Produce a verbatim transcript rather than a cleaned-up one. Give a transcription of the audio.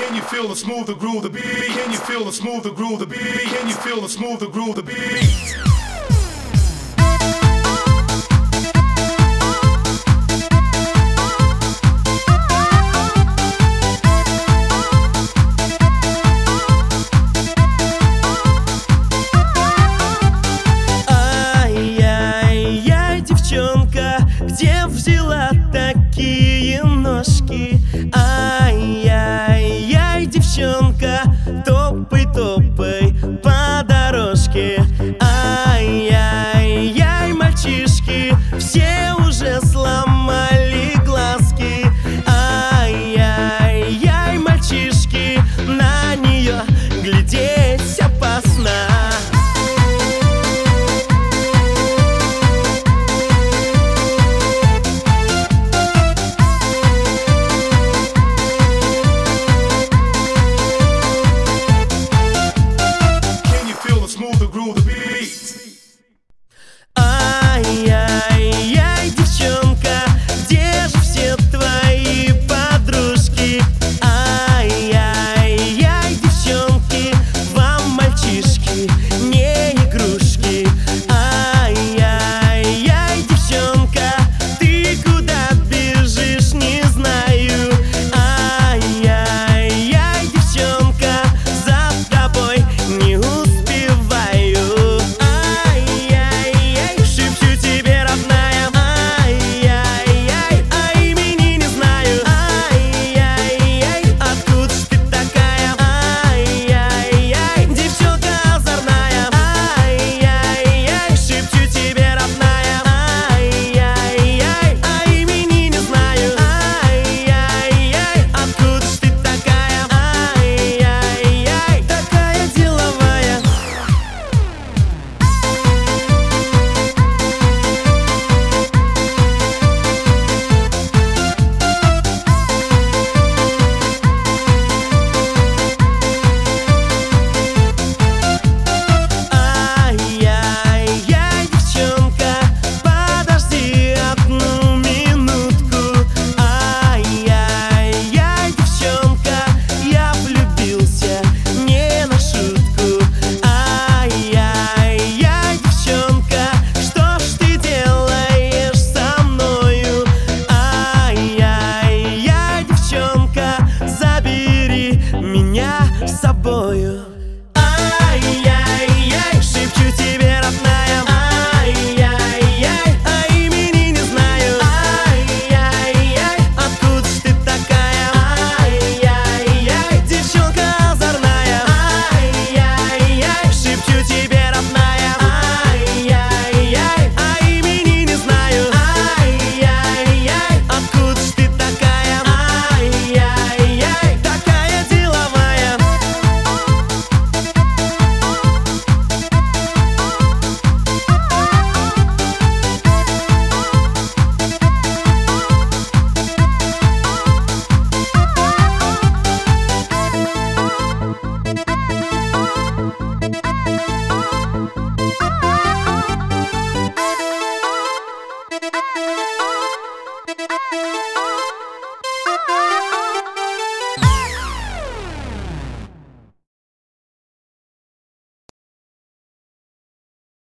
Can you feel the smooth the groove the beat? Can you feel the smooth the groove the beat? Can you feel the smooth the groove the beat? Где взяла такие ножки? Ай-яй-яй, девчонка, топай-топай по дорожке. Ай-яй-яй, мальчишки, все уже сломали глазки. Ай-яй-яй, мальчишки, на нее глядеть опасно. Ай-яй-яй, девчонка, где же все твои подружки? Ай-яй-яй, девчонки, вам мальчишки не игрушки. Ай-яй-яй, девчонка, ты куда бежишь, не знаю. Ай-яй-яй, девчонка, за тобой не успеваю. Забери меня с собою.